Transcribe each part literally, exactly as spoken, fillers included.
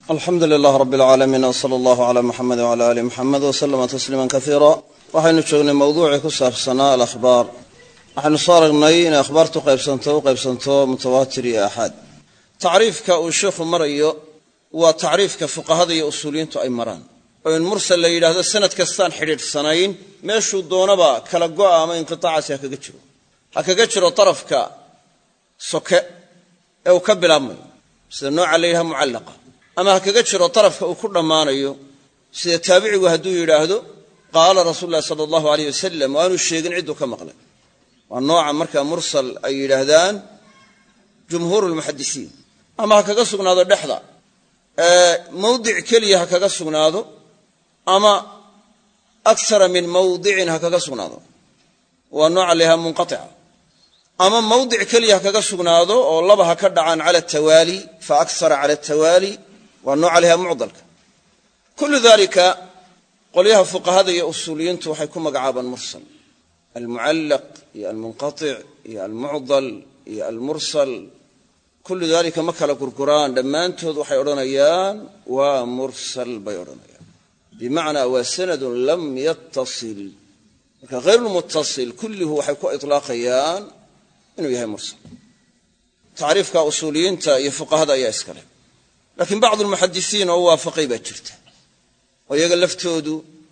alxamdu lilah rab اlcaalamiin wsala allahu cala muxamed wcala ali muxamed waslama tasliima kaiira waxaynu joognay mawduucii ku saabsanaa alakhbaar waxaynu soo aragnay inay akhbaartu qaybsanto u qaybsanto mutawaatir iyo aaxaad tacriifka uu sheikhu marayo waa tacriifka fuqahada iyo usuuliyiintu ay maraan oo in mursal la yidhaahdo sanad kastaan xidhiidhsanayn meeshuu doonaba kala go'a ama inqiaacaasi ha kaga jiro ha kaga jiro darafka soke ee uu ka bilaabmayo sida nooca la yidhaha mucallaqa ama ha kaga jiro darafka uu ku dhammaanayo sida taabicigu hadduu yidhaahdo qaala rasuulu llahi sala allahu alayh wasalam oo aanu sheegin cidduu ka maqlay waa nooca markaa mursal ay yidhaahdaan jumhuuru lmuxadisiin ama ha kaga sugnaado dhexda mawdic keliya ha kaga sugnaado ama akara min mawdicin ha kaga sugnaado waa nooca la yidhaha munqatica ama mawdic keliya ha kaga sugnaado oo laba ha ka dhacaan cala atawaali fa akara cala atawaali waa nooca layaha mucdalka kullu dalika qolyaha fuqahada iyo usuuliyiintu waxay ku magacaabaan mursal almucallaq iyo almunqatic iyo almucdal iyo almursal kullu dalika ma kala gurguraan dhammaantood waxay odhanayaan waa mursal bay odhanayaan bimacnaa waa sanadun lam yattasil marka hayrulmuttasil kullihu waxay ku itlaaqayaan inuu yahay mursal tacriifka usuuliyiinta iyo fuqahada ayaa iskale laakiin bacdu almuxadisiin oo u waafaqay baa jirta oo iyaga laftoodu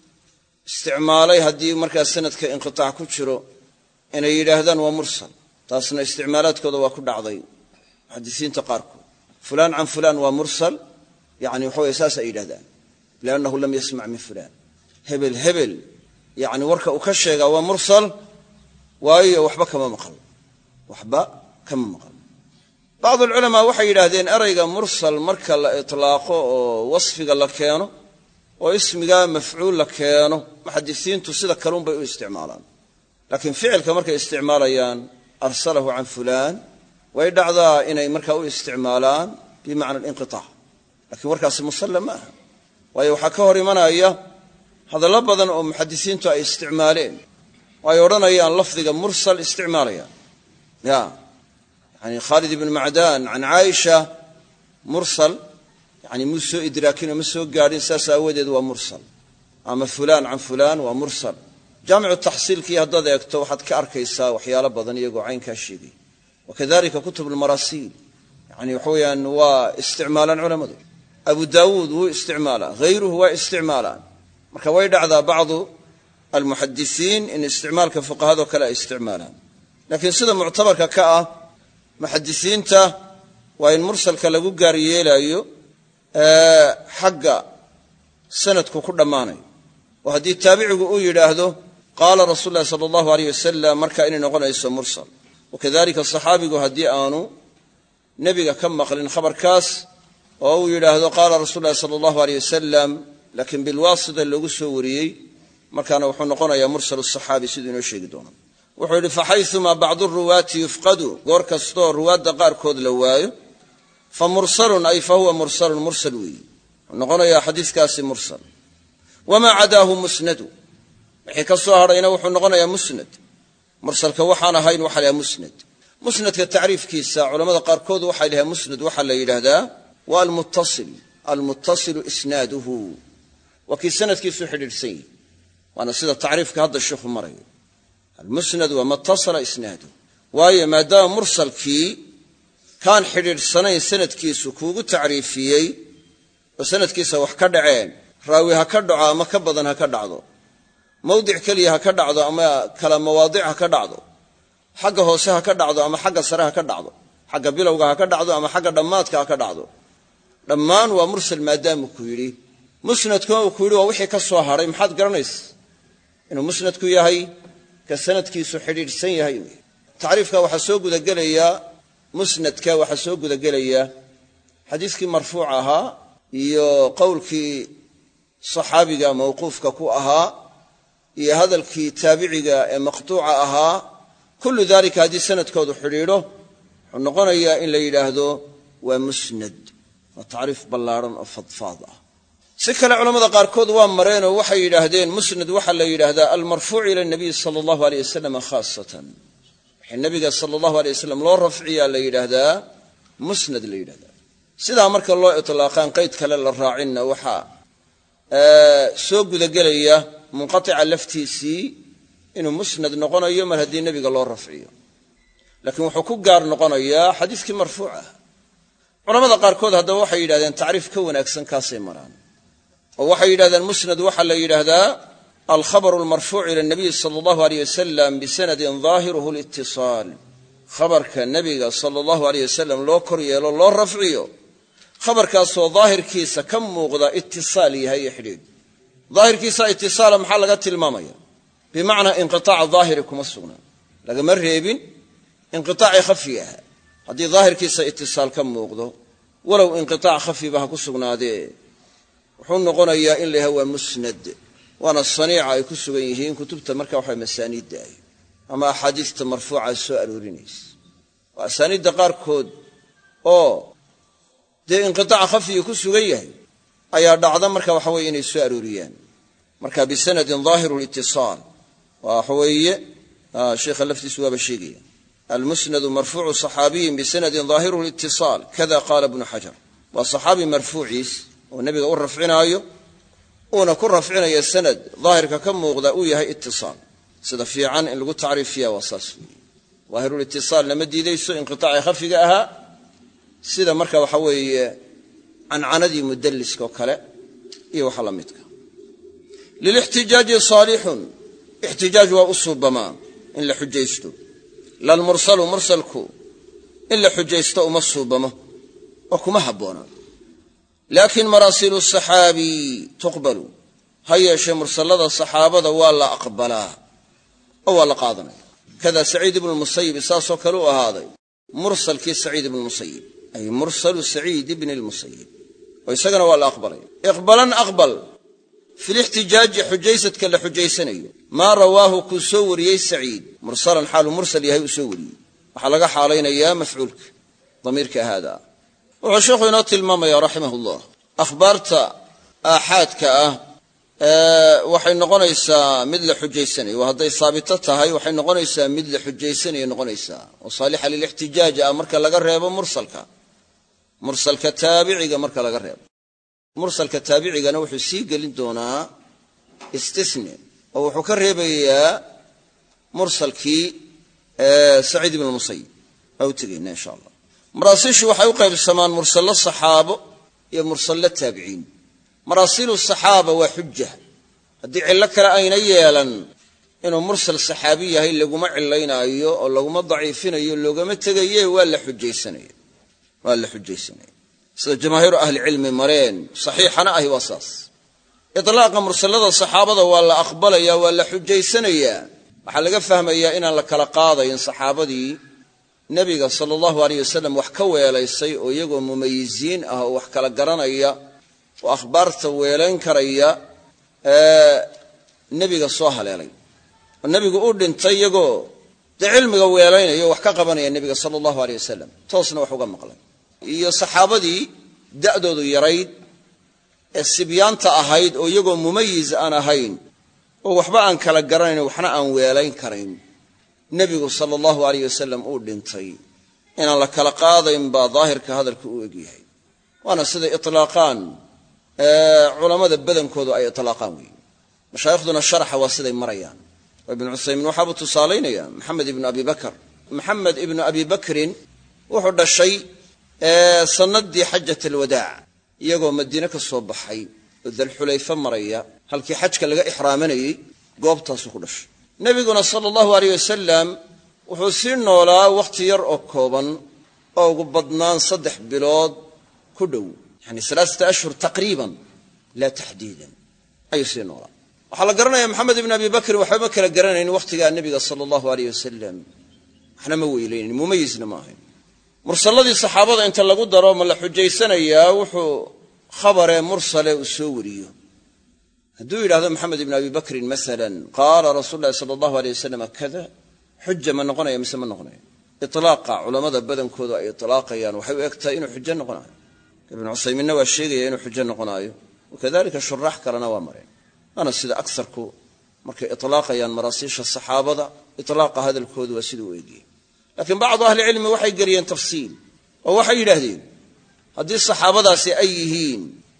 isticmaalay haddii markaa sanadka inqitaac ku jiro inay yidhaahdaan waa mursal taasna isticmaalaadkooda waa ku dhacday muxadisiinta qaarkood fulaan can fulaan waa mursal yani waxa weye saas ay yidhahdaan liannahu lam yasmac min fulaan hebel hebel yani warka uu ka sheegaa waa mursal waayo waxba kama maqal waxba kama maqal bacdu alculamaa waxay yidhaahdeen erayga mursal marka la itlaaqo oo wasfiga la keeno oo ismiga mafcuul la keeno muxadisiintu sida kaluunbay u isticmaalaan laakiin ficilka markay isticmaalayaan arsalahu can fulaan way dhacdaa inay markaa u isticmaalaan bimacna alinqitaac lakiin warkaasi musalla ma aha waayo waxaa ka hor imanaya hadallo badan oo muxadisiintu ay isticmaaleen oo ay odhanayaan lafdiga mursal isticmaalayaan ya yani khaalid ibnu macdaan can caaisha mursal yani muu soo idraakinoo ma soo gaadhin saas aawadeed waa mursal ama fulaan can fulaan waa mursal jaamicu taxsiilkii haddaad eegto waxaad ka arkaysaa waxyaalo badan iyagoo caynkaa sheegay wakadalika kutub almarasiil yani waxa weyaan waa isticmaalaan culammadu abu daawuud wuu isticmaalaa hayruhu waa isticmaalaan marka way dhacdaa bacdu almuxadisiin in isticmaalka fuqahadoo kale ay isticmaalaan laakiin sida muctabarka ka ah muxadisiinta waa in mursalka lagu gaar yeelaayo xagga sanadku ku dhammaanayo oo haddii taabicigu uu yidhaahdo qaala rasuulu llahi sala allahu aleyh wasalam markaa inay noqonayso mursal wakadalika saxaabigu haddii aanu nebiga ka maqlin khabarkaas oo uu yidhaahdo qaala rasuulu llahi sala allahu aleyh wasalam laakiin bilwaasita loogu soo wariyey markaana wuxuu noqonayaa mursal saxaabi siduu inoo sheegi doono wuxuu yidhi faxayumaa bacdu ruwaati yufqadu goor kastoo ruwaadda qaarkood la waayo fa mursalun ay fa huwa mursalun mursal weeyi wuxuu noqonayaa xadiiskaasi mursal wamaa cadaahu musnadu wixii ka soo hadhayna wuxuu noqonayaa musnad mursalka waxaan ahayn waxa la yidhaha musnad musnadka tacriifkiisa culamada qaarkood waxay dhahaan musnad waxaa la yidhaahdaa waa almuttasil almuttasilu isnaaduhu waa kii sanadkiisu xidhiidhsan yihi waana sida tacriifka hadda sheikhu marayo almusnad waa ma tasala isnaadu waayo maadaama mursalkii kaan xidhiidhsanayn sanadkiisu kuugu tacriifiyey oo sanadkiisa wax ka dhaceen raawi ha ka dhaco ama ka badan ha ka dhacdo mawdic keliya ha ka dhacdo ama kala mawaadic ha ka dhacdo xagga hoose ha ka dhacdo ama xagga sare ha ka dhacdo xagga bilowga ha ka dhacdo ama xagga dhammaadka ha ka dhacdo dhammaan waa mursal maadaamuu ku yidhi musnadkuna uu ku yidhi waa wixii ka soo hadhay maxaad garanaysa inuu musnadku yahay ka sanadkiisu xidhiidhsan yahay tacriifka waxaa soo gudagelaya musnadka waxaa soo gudagelaya xadiiskii marfuuc ahaa iyo qowlkii saxaabiga mawquufka ku ahaa iyo hadalkii taabiciga ee maqtuuca ahaa kullu dalika haddii sanadkoodu xidhiidho wuxuu noqonayaa in la yidhaahdo waa musnad waa tacriif ballaadhan oo fadfaad ah si kale culamada qaarkood waa mareenoo waxay yidhaahdeen musnad waxaa la yidhaahdaa almarfuuc ila nabiy sala allahu aleyh wasalam khaasatan wixii nabiga sala allahu aleyh wasalam loo rafciyaa la yidhaahdaa musnad la yidhahdaa sidaa marka loo itlaaqaan qayd kale la raacinna waxaa soo gudagelaya munqatica laftiisii inuu musnad noqonayo mar haddii nebiga loo rafciyo laakiin wuxuu ku gaar noqonayaa xadiiskii marfuuc ah culamada qaarkood haddaba waxay yidhahdeen tacriif ka wanaagsan kaasay maraan oo waxay yidhahdeen musnad waxaa la yidhaahdaa alkhabaru almarfuucu ila nabiyi sala allahu aleyh wasalam bisanadin daahiruhu litisaal khabarka nebiga sala allahu aleyh wasalam loo kor yeelo loo rafciyo khabarkaasoo daahirkiisa ka muuqda itisaal yahay iyo xidhiidh daahirkiisa itisaala maxaa laga tilmaamaya bimacnaa inqitaaca daahiri kuma sugnaa lagama reebin inqitaaci khafi aha haddii daahirkiisa itisaal ka muuqdo walow inqitaac khafiba ha ku sugnaadee wuxuu noqonayaa in la yahay waa musnad waana saniica ay ku sugan yihiin kutubta marka waxa masaaniidda ah ama axaadiista marfuuca soo aroorinaysa waa asaaniidda qaarkood oo dee inqitaac khafiga ku sugan yahay ayaa dhacda marka waxa weeye inay soo arooriyaan marka bisanadin daahiru litisaal waa waxa weeye sheekha laftiisu waaba sheegaya almusnadu marfuucu saxaabiyin bisanadin daahiru litisaal kada qaala ibnu xajar waa saxaabi marfuuciis oo nebiga u rafcinaayo uuna ku rafcinaya sanad daahirka ka muuqda uu yahay itisaal sida fiican in lagu tacriifiya waa saas weeye daahirulitisaal lama diidayso inqitaaci khafiga ahaa sida marka waxa weeye cancanadii mudalliska oo kale iyo waxa la midka lilixtijaaji saalixun ixtijaaj waa u suubamaa in la xujaysto lalmursalu mursalku in la xujaysto uma suubamo oo kuma habboona laakiin maraasilu saxaabi tuqbalu ha yeeshee mursallada saxaabada waa la aqbalaa oo waa la qaadanaya kada saciid ibnu lmusayib saasoo kale u ahaaday mursalkii saciid ibnu lmusayib ay mursalu saciid ibni lmusayib oo isagana waa la aqbalaya iqbalan aqbal fi lixtijaaji xujaysadka la xujaysanayo maa rawaahu kuu soo wariyey saciid mursalan xaalu mursal yahay uu soo wariyey waxaa laga xaalaynayaa mafcuulka damiirka haadaa wuxuu sheekhu inoo tilmaamaya raximahullah akhbaarta aaxaadka ah waxay noqonaysaa mid la xujaysanayo waa hadday saabito tahay waxay noqonaysaa mid la xujaysanayo noqonaysaa oo saalixa lilixtijaaj ah marka laga reebo mursalka mursalka taabiciga marka laga reebo mursalka taabicigana wuxuu sii gelin doonaa istisni oo wuxuu ka reebayaa mursalkii saciid ibn musayib waa u tegayna insha allah maraasiishu waxay u qaybsamaan mursallo saxaabo iyo mursallo taabiciin maraasiilu saxaaba waa xuja haddii cillo kale ayna yeelan inuu mursal saxaabi yahay laguma cilaynaayo oo laguma daciifinayo loogama tegaye waa la xujaysanaya waa la xujaysanaya sida jamaahiiru ahlicilmi mareen saxiixana ahi waa saas iطlaaqa mursallada saxaabada waa la aqbalaya waa la xujaysanayaa waxaa laga fahmayaa inaan la kala qaadayn saxaabadii nebiga sala allahu aleyh wasalam wax ka weelaysay oo iyagoo mumayiziin ah oo wax kala garanaya oo akhbaarta weelayn karaya nebiga soo haleelay oo nebigu u dhintay iyagoo dee cilmiga weelaynaya o wax ka qabanaya nebiga sala allahu aleyh wasalam toosna wax uga maqlay iyo saxaabadii da'doodu yarayd ee sibyaanta ahayd oo iyagoo mumayiz aan ahayn oo waxba aan kala garanayn waxna aan weelayn karayn nebigu sala allahu aleyh wasalam uu dhintay inaan la kala qaadayn baa daahirka hadalka u egyahay waana siday itlaaqaan culammada badankoodu ay itlaaqaan weeye mashaayikhduna sharaxa waa siday marayaan oo ibnu cusaymiin waxaabuu tusaalaynayaa maxamed ibnu abi bakr maxamed ibnu abi bakrin wuxuu dhashay sanadii xajat alwadaac iyagoo madiine ka soo baxay oo dalxulayfa maraya halkii xajka laga ixraamanayey goobtaasuu ku dhashay nebiguna sala allahu aleyh wasalam wuxuu sii noolaa wakhti yar oo kooban oo ugu badnaan saddex bilood ku dhow yani alaasata ashhur taqriiban laa taxdiidan ayuu sii noolaa waxaa la garanaya maxamed ibn abi bakrin waxba ma kala garanaynin wakhtigaa nebiga sala allahu aleyh wasalam waxna ma weylaynin mumayizna ma ahayn mursalladii saxaabada inta lagu daro ma la xujaysanayaa wuxuu khabaree mursale uu soo wariyo hadduu yidhahdo maxamed ibn abi bakrin masalan qaala rasuulu llahi sala allahu aleyh wasalam kada xuja ma noqonaya mise ma noqonaya itlaaqa culammada badankoodu ay itlaaqayaan waxay u egtahay inuu xujo noqonayo ibnu cusaymiinna waa sheegaya inuu xujo noqonaayo wakadalika shuraax kalena waa mareen waana sida agsarku markay itlaaqayaan maraasiisha saxaabada itlaaqa hadalkoodu waa sida u egiyey laakiin bacdu ahlicilmi waxay geliyeen tafsiil oo waxay yidhaahdeen haddii saxaabadaasi ay yihiin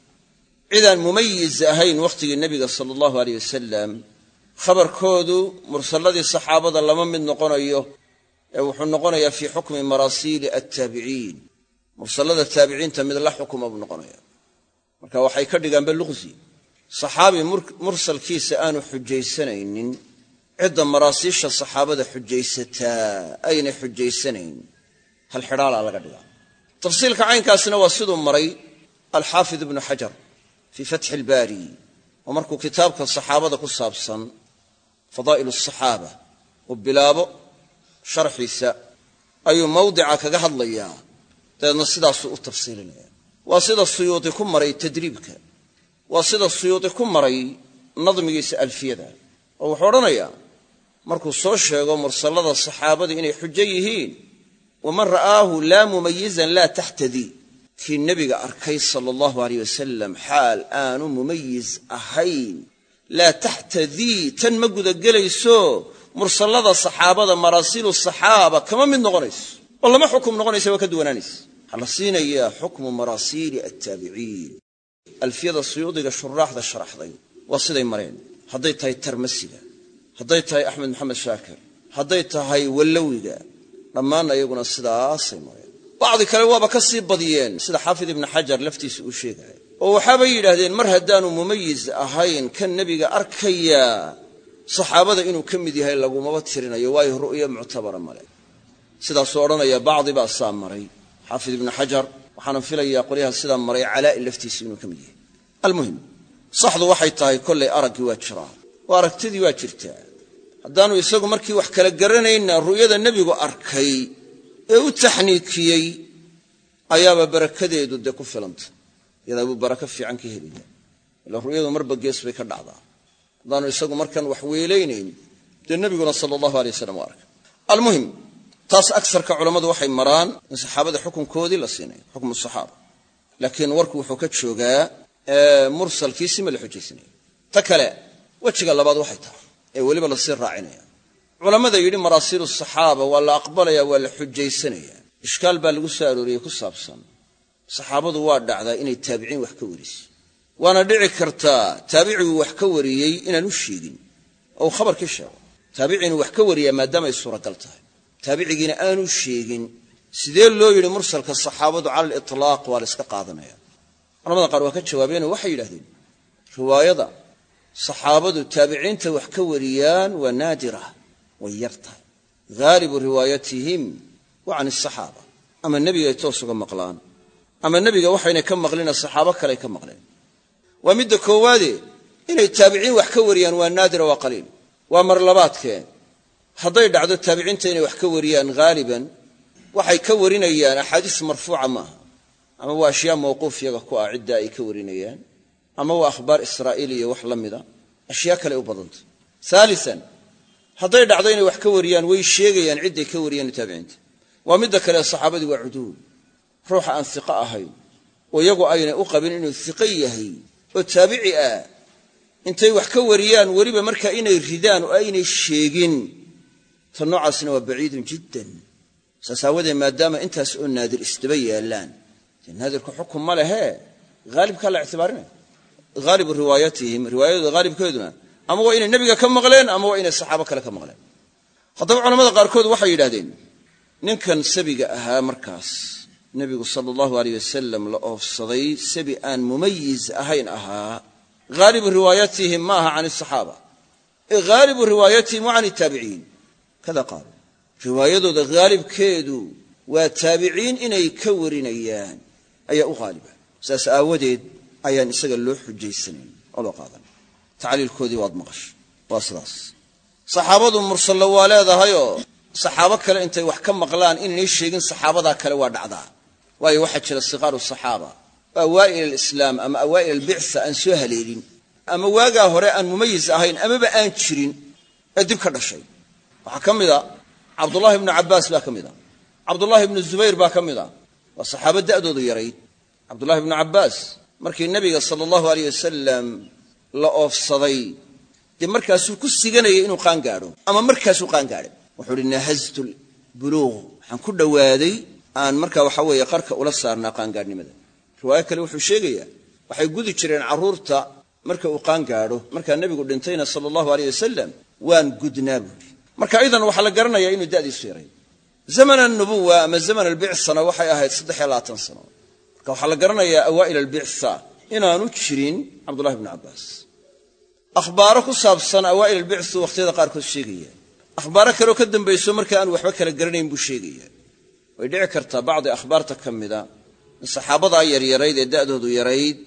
cidaan mumayiz ahayn wakhtigii nebiga sala allahu aleyh wasalam khabarkoodu mursalladii saxaabada lama mid noqonayo ee wuxuu noqonayaa fii xukmi maraasiili attaabiciin mursallada taabiciinta mid la xukuma buu noqonaya marka waxay ka dhigaanba luqsi saxaabi mursalkiisa aanu xujaysanaynin cidda maraasiisha saxaabada xujaysataa aynay xujaysanayn hal xidhaalaa laga dhigaa tafsiilka caynkaasina waa siduu maray alxaafid ibnu xajar fii fatxi ilbaari oo markuu kitaabka saxaabada ku saabsan fadaa'il asaxaaba uu bilaabo sharxiisa ayuu mawdica kaga hadlayaa dabeedna sidaasuu u tafsiilinaya waa sida suyuudi ku maray tadriibka waa sida suyuudi ku maray nadmigiisa alfiyada oo wuxuu odhanayaa markuu soo sheego mursallada saxaabada inay xujo yihiin waman ra'aahu laa mumayizan laa taxtadii kii nebiga arkay sala allahu aleyh wasalam xaal aanu mumayiz ahayn laa taxtadii tan ma gudagelayso mursallada saxaabada maraasiilu saxaaba kama mid noqonayso oo lama xukum noqonaysa waa ka duwanaanaysa waxaa la siinayaa xukmu maraasiili attaabiciin alfiyada suyuudiga shuraaxda sharaxday waa siday mareen hadday tahay tarmasiga hadday tahay axmed maxamed shaakir hadday tahay wallawiga dhammaanna iyaguna sidaasay mareen bacdi kale waaba ka sii badiyeen sida xaafid ibnu xajar laftiisa uu sheegaya oo waxaabay yidhaahdeen mar haddaanu mumayiz ahayn kan nebiga arkaya saxaabada inuu ka mid yahay lagumaba tirinayo waayo ru'yo muctabara male sidaasuu odhanaya bacdi baa saa maray xaafid ibnu xajar waxaana filayaa qolyaha sidaa maray calaa'i laftiisa inuu ka mid yahay almuhim saxdu waxay tahay kollay araggii waa jiraa oo aragtidii waa jirtaa haddaanu isagu markii wax kala garanayna ru'yada nebigu arkay ee u taxniikiyey ayaaba barakadeedu dee ku filanta iyadaa buu barako fiican ka helaya ila ru'yadu marba gees bay ka dhacdaa haddaanu isagu markan wax weelaynayn dee nebiguna sala allahu alay wasalam u arkay almuhim taas agsarka culammadu waxay maraan in saxaabada xukunkoodii la siinayo xukmu saxaaba laakiin warku wuxuu ka joogaa mursalkiisi ma la xujaysanayo ta kale wejiga labaad waxay tahay ee weliba lasii raacinaya culammada yidhi maraasiilu saxaaba waa la aqbalaya waa la xujaysanaya ishkaal baa lagu soo arooriyey ku saabsan saxaabadu waa dhacdaa inay taabiciin wax ka warisay waana dhici kartaa taabiciguu wax ka wariyey inaanu sheegin oo uu khabarkii sheego taabici inuu wax ka wariyaa maadaama ay suuragal tahay taabicigiina aanu sheegin sidee loo yidhi mursalka saxaabadu cala alitlaaq waa la iska qaadanaya culamada qaar waa ka jawaabeenoo waxay yidhahdeen riwaayada saxaabadu taabiciinta wax ka wariyaan waa naadira way yar tahay haalibu riwaayatihim wa can asaxaaba ama nebiga ay toos uga maqlaan ama nebiga waxaynay ka maqlina saxaabo kaley ka maqleen waa midda koowaadee inay taabiciin wax ka wariyaan waa naadira waa qaliil waa mar labaadkee hadday dhacdo taabiciinta inay wax ka wariyaan haaliban waxay ka warinayaan axaadiis marfuuca maaha ama waa ashyaa mawquuf yaga ku ah cidda ay ka warinayaan ama waa akhbaar israa'iiliya wax la mida ashyaa kale u badanta haalisan hadday dhacdo inay wax ka wariyaan way sheegayaan cidday ka wariyaan taabiciinta waa midda kale saxaabadii waa cuduul ruuxa aan hiqo ahayn oo iyagu aynay u qabin inuu hiqo yahay oo taabici ah intay wax ka wariyaan weliba markaa inay ridaan oo aynay sheegin ta noocaasna waa baciidun jiddan saas aawadee maadaama intaas oo naadir isdaba yaallaan dee naadirku xukun ma lehee haalibkaa la ictibaarinaya haalibu riwaayatihim riwaayadooda haalibkeeduna ama waa inay nebiga ka maqleen ama waa inay saxaabo kale ka maqleen haddaba culamada qaarkood waxay yidhahdeen ninkan sabiga ahaa markaas nebigu sala allahu aleyh wasalam la oofsaday sabi aan mumayiz ahayn ahaa haalibu riwaayatihim ma aha can asaxaaba ee haalibu riwaayatihim wa can ataabiciin kada qaal riwaayadooda haalibkeedu waa taabiciin inay ka warinayaan ayaa u haaliba saas aawadeed ayaan isaga loo xujaysanayn oo loo qaadan tacliilkoodii waad maqashay waa sidaas saxaabadu mursallo waa leedahayoo saxaabo kale intay wax ka maqlaan inaynay sheegin saxaabadaa kale waa dhacdaa waayo waxaa jira siqaaru saxaaba awaa'il alislaam ama awaa'il albicsa aan soo haleelin ama waagaa hore aan mumayiz ahayn amaba aan jirin ee dib ka dhashay waxaa ka mid a cabdullaahi ibnu cabbaas baa ka mid a cabdullaahi ibnu zubayr baa ka mid a waa saxaabo da'doodu yarayd cabdullahi ibnu cabbaas markii nebiga sala allahu aleyh wasalam la oofsaday dee markaasuu ku siganayay inuu qaan gaadho ama markaasuu qaan gaadhay wuxuu uhi nahaztu buluuq waxaan ku dhowaaday aan markaa waxa weeye qarka ula saarnaa qaangaadhnimada riwaayo kale wuxuu sheegayaa waxay gudi jireen carruurta marka uu qaan gaadho markaa nebigu dhintayna sala allahu alayh wasalam waan gudnaa buuri marka idan waxaa la garanayaa inuu da'diisu yaray zaman annubuwa ama zaman albicthana waxay ahayd saddex iyo labaatan sano marka waxaa la garanayaa awaa'il albictha inaanu jirin cabdullahi bnu cabbaas akhbaaro ku saabsan awaa'il albicthu wakhtiyada qaarkood sheegaya akhbaaro kaleoo ka dambayso marka aanu waxba kala garanayn buu sheegaya way dhici kartaa bacdi akhbaarta ka mida in saxaabadaa yaryarayd ee da'doodu yarayd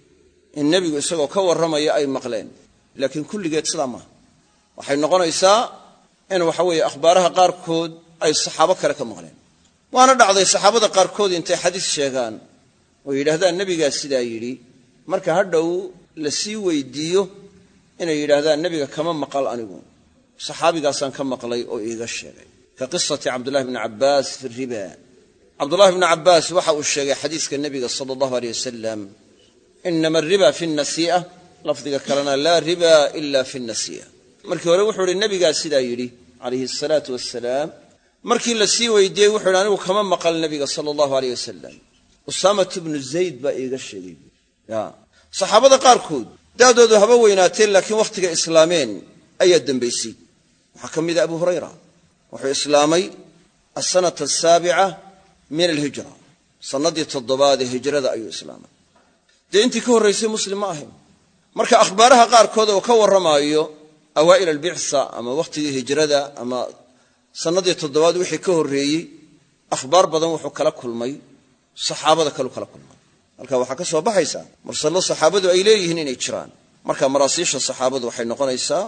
in nebigu isagoo ka warramaya ay maqleen laakiin kulligeed sidaa maaha waxay noqonaysaa in waxa weeye akhbaaraha qaarkood ay saxaabo kale ka maqleen waana dhacday saxaabada qaarkood intay xadiis sheegaan oo yidhaahdaan nebigaa sidaa yidhi marka hadhow la sii weydiiyo inay yidhaahdaan nebiga kama maqal anigu saxaabigaasaan ka maqlay oo iiga sheegay ka qisati cabdullahi bni cabbaas fi riba cabdullahi bni cabbaas waxa uu sheegay xadiiska nebiga sala allahu aleyh wasalam inama ariba fi nnasii'a lafdiga kalena laa riba ila fi nnasii'a markii hore wuxuu idhi nebigaa sidaa yidhi calayhi asalaatu wassalaam markii la sii weydiiyey wuxuu yidhi anigu kama maqal nebiga sala allahu aleyh wasalam usaamatu bnu zayd baa iiga sheegay ya saxaabada qaarkood da'doodu haba weynaateen laakiin wakhtiga islaameen ayaa dembaysay waxaa ka mida abu hurayra wuxuu islaamay asanata asaabica min alhijra sannaddii toddobaad ee hijrada ayuu islaamay dee intii ka horraysay muslim ma ahayn marka akhbaaraha qaarkood oo ka warramaayo awaa'il albictha ama wakhtigii hijrada ama sannaddii toddobaad wixii ka horreeyey akhbaar badan wuxuu kala kulmay saxaabada kaleu kala kulmay halkaa waxaa ka soo baxaysaa mursallo saxaabadu ay leeyihiin inay jiraan marka maraasiisha saxaabadu waxay noqonaysaa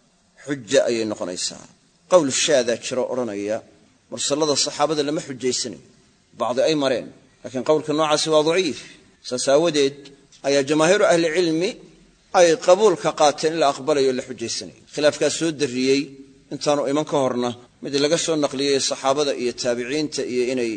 xuja ayay noqonaysaa qowl shaadaa jiro odhanaya mursallada saxaabada lama xujaysanayo bacdi ay mareen laakiin qowlka noocaasi waa daciif saas aawadeed ayaa jamaahiiru ahlicilmi ay qabuulka qaateen in la aqbalayo la xujaysanayo khilaafkaas soo darriyey intaanu iman ka horna mid laga soo naqliyey saxaabada iyo taabiciinta iyo inay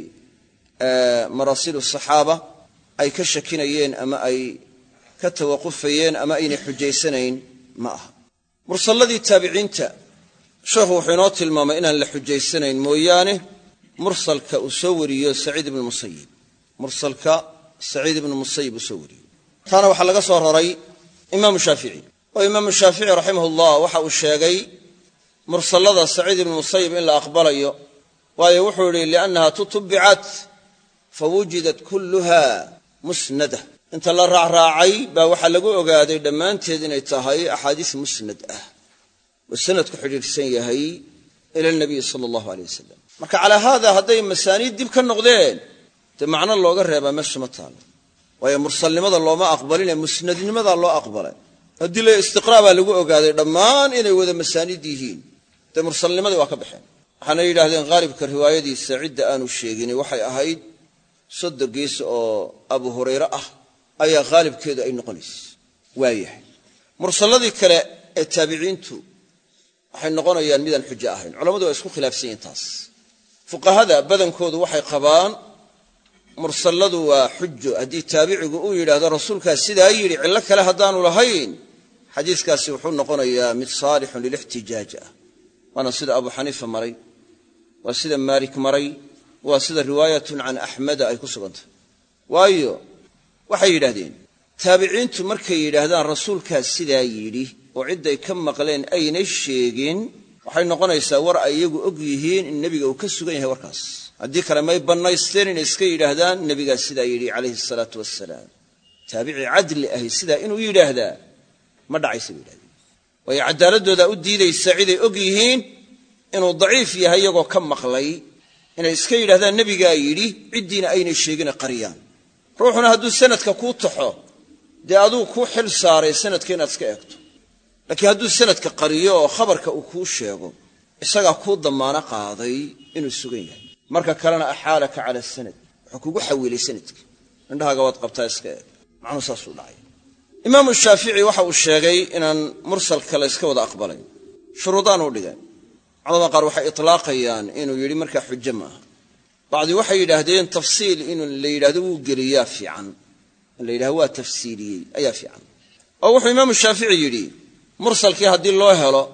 maraasilu saxaaba ay ka shakinayeen ama ay ka tawaqufayeen ama aynay xujaysanayn ma aha mursalladii taabiciinta sheekhu wuxuu inoo tilmaamay inaan la xujaysanayn mooyaane mursalka uu soo wariyo saciid ibnu musayib mursalka saciid ibnu musayib uu soo wariyo taana waxaa laga soo raray imaamu shaafici oo imaamu shaafici raximahullah waxa uu sheegay mursallada saciid ibnu musayib in la aqbalayo waayo wuxuu yidhi liannaha tutubicat fawujidat kulluha musnada inta la raacraacay baa waxaa lagu ogaaday dhammaanteed inay tahay axaadiis musnad ah oo sanadku xidhiidhsan yahay ila nabiyi sala allahu aleyh wasalam marka calaa haada hadday masaaniid dib ka noqdeen dee macno looga reebaa meesha ma taalo waayo mursalnimada looma aqbaline musnadnimadaa loo aqbalay haddii la istiqraa baa lagu ogaaday dhammaan inay wada masaaniid yihiin dee mursalnimadii waa ka baxeen waxaana yidhaahdeen haalibka riwaayadiisa cidda aanu sheegini waxay ahayd soddo gees oo abu hurayre ah ayaa haalibkeedu ay noqonaysa waayahay mursalladii kale ee taabiciintu waxay noqonayaan midaan xujo ahayn culammadu waa isku khilaafsan yihin taas fuqahada badankoodu waxay qabaan mursalladu waa xujo haddii taabicigu uu yidhaahdo rasuulkaas sidaa yidhi cillo kale haddaanu lahayn xadiiskaasi wuxuu noqonayaa mid saalixun lilixtijaaj ah waana sida abu xaniifa maray waa sida maalik maray waa sida riwaayatun can axmeda ay ku sugantahay waayo waxay yidhaahdeen taabiciintu markay yidhaahdaan rasuulkaas sidaa yidhi oo cidday ka maqleen aynay sheegin waxay noqonaysaa war ay iyagu og yihiin in nebiga uu ka sugan yahay warkaas haddii kale may bannaysteen inay iska yidhaahdaan nebigaas sidaa yidhi calayhi asalaatu wassalaam taabici cadli ahi sidaa inuu yidhaahdaa ma dhacaysa bay yidhahdeen waayo cadaaladoodaa u diidaysa ciday og yihiin inuu daciif yahay iyagoo ka maqlay inay iska yidhahdaan nebigaa yidhi ciddiina aynay sheegina qariyaan ruuxuna hadduu sanadka kuu taxo dee aduu kuu xil saaray sanadka inaad iska eegto laakiin hadduu sanadka qariyo oo khabarka uu kuu sheego isagaa kuu damaano qaaday inuu sugan yahay marka kalena axaalaka cala sanad wuxuu kugu xawiilay sanadkii indhahaaga waad qabtaa iska eeg macnuu saasuu dhacay imaamu shaafici waxa uu sheegay inaan mursalka la yska wada aqbalayn shuruudaan u dhigeen culamada qaar waxay itlaaqayaan inuu yidhi markaa xujo maaha bacdi waxay yidhaahdeen tafsiil in la yidhahdo wuu geliyaa fiican in la yidhahdo waa tafsiiliyey ayaa fiican oo wuxuu imaamu shaafici yidhi mursalkii haddii loo helo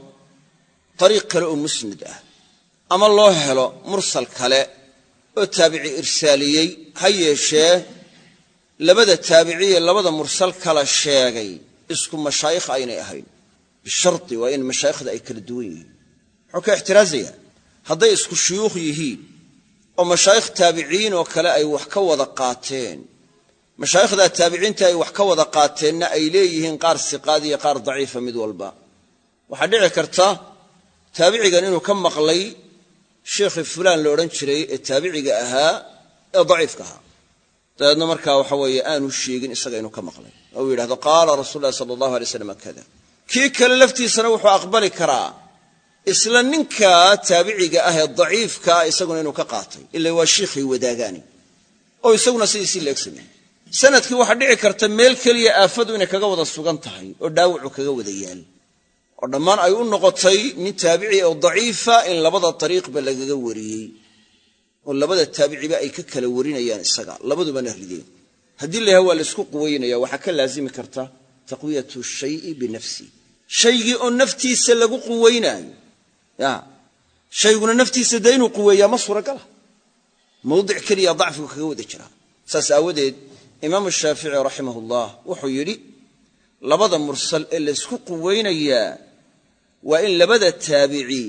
ariiq kale oo musnad ah ama loo helo mursal kale oo taabici irsaaliyey ha yeeshee labada taabiciye labada mursal kala sheegay isku mashaayikh aynay ahayn bisharti waa in mashaayikhda ay kala duwan yihiin wuxuu ka ixtiraazaya hadday isku shuyuukh yihiin oo mashaayikh taabiciin oo kale ay wax ka wada qaateen mashaayikhda taabiciinta ay wax ka wada qaateenna ay leeyihiin qaar siqaad iyo qaar daciifa mid walba waxaa dhici karta taabicigan inuu ka maqlay sheekhi fulaan la odhan jiray ee taabiciga ahaa ee daciifka ahaa dabeedna markaa waxa weeye aanu sheegin isaga inuu ka maqlay oo uu yidhahdo qaala rasuulu llahi sala allahu alay wasalam kada kii kale laftiisana wuxuu aqbali karaa isla ninka taabiciga ah ee daciifka isaguna inuu ka qaatay ilaa waa sheekhi wadaagaani oo isaguna sidiisii la egsamay sanadkii waxa dhici karta meel kaliya aafadu inay kaga wada sugan tahay oo dhaawacu kaga wada yaal oo dhammaan ay u noqotay nin taabici oo daciifa in labada dariiqba lagaga wariyey oo labada taabiciba ay ka kala warinayaan isaga labaduba nahrideen haddii la yahay waa la isku quweynaya waxaa ka laazimi karta taqwiyatu shay'i binafsi shaygii oo naftiisa lagu quweynaayo ya shayguna naftiisa dee inuu quweeyaa ma suuragala mawdic keliya dacfigu kaga wada jira saas aawadeed imaamu shaafici raximahullah wuxuu yidhi labada mursal ee la isku quweynayaa waa in labada taabici